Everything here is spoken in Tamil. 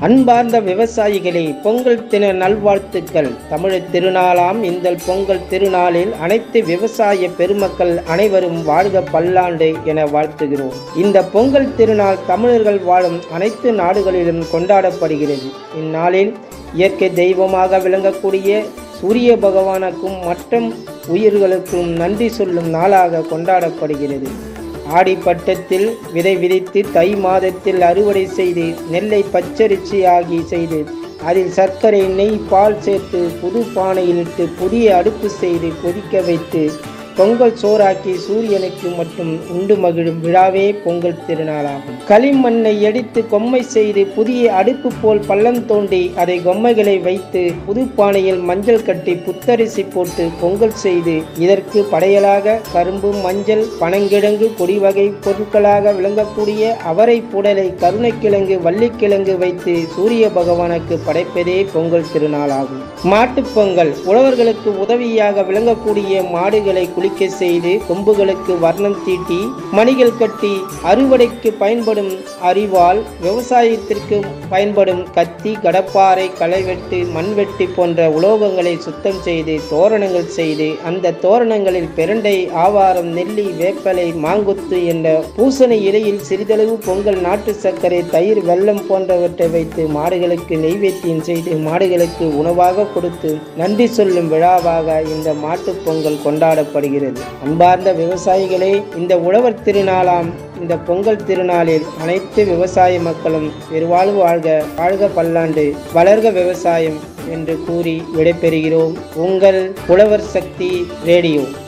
அன்பார்ந்த விவசாயிகளே, பொங்கல் தின நல்வாழ்த்துக்கள். தமிழர் திருநாளாம் இந்த பொங்கல் திருநாளில் அனைத்து விவசாய பெருமக்கள் அனைவரும் வாழ்க பல்லாண்டு என வாழ்த்துகிறோம். இந்த பொங்கல் திருநாள் தமிழர்கள் வாழும் அனைத்து நாடுகளிலும் கொண்டாடப்படுகிறது. இந்நாளில் இயற்கை தெய்வமாக விளங்கக்கூடிய சூரிய பகவானுக்கும் மற்ற உயிர்களுக்கும் நன்றி சொல்லும் நாளாக கொண்டாடப்படுகிறது. ஆடிப்பட்டத்தில் விதை விதைத்து தை மாதத்தில் அறுவடை செய்து நெல்லை பச்சரிசி ஆகி செய்து அதில் சர்க்கரை, நெய், பால் சேர்த்து புது பானையில் இட்டு புதிய அடுப்பு செய்து கொதிக்க வைத்து பொங்கல் சோறாக்கி சூரியனுக்கு மட்டும் உண்டு மகிழும் விழாவே பொங்கல் திருநாளாகும். களிமண்ணை எடுத்து பொம்மை செய்து புதிய அடுப்பு போல் பள்ளம் தோண்டி அதை பொம்மைகளை வைத்து புது பானையில் மஞ்சள் கட்டி புத்தரிசி போட்டு பொங்கல் செய்து இதற்கு படையலாக கரும்பு, மஞ்சள், பனங்கிழங்கு, கொடி வகை பொருட்களாக விளங்கக்கூடிய அவரை புடலை, கருணைக்கிழங்கு, வள்ளிக்கிழங்கு வைத்து சூரிய பகவானுக்கு படைப்பதே பொங்கல் திருநாளாகும். மாட்டுப்பொங்கல் உழவர்களுக்கு உதவியாக விளங்கக்கூடிய மாடுகளை குளிக்க செய்து கொம்புகளுக்கு வர்ணம் தீட்டி மணிகள் கட்டி அறுவடைக்கு பயன்படும் அரிவாள், விவசாயத்திற்கு பயன்படும் கத்தி, கடப்பாறை, களைவெட்டு, மண்வெட்டி போன்ற உலோகங்களை சுத்தம் செய்து தோரணங்கள் செய்து அந்த தோரணங்களில் பிரண்டை, ஆவாரம், நெல்லி, வேப்பலை, மாங்குத்து என்ற பூசணி இலையில் சிறிதளவு பொங்கல், நாட்டு சர்க்கரை, தயிர், வெல்லம் போன்றவற்றை வைத்து மாடுகளுக்கு நெய்வேத்தியம் செய்து மாடுகளுக்கு உணவாக கொடுத்து நன்றி சொல்லும் விழாவாக இந்த மாட்டுப் பொங்கல் கொண்டாடப்படுகிறது. அன்பார்ந்த விவசாயிகளே, இந்த உழவர் திருநாளாம் இந்த பொங்கல் திருநாளில் அனைத்து விவசாய மக்களும் பெருவாழ்வு வாழ்க, வாழ்க பல்லாண்டு, வளர்க விவசாயம் என்று கூறி விடைபெறுகிறோம். உங்கள் உழவர் சக்தி ரேடியோ.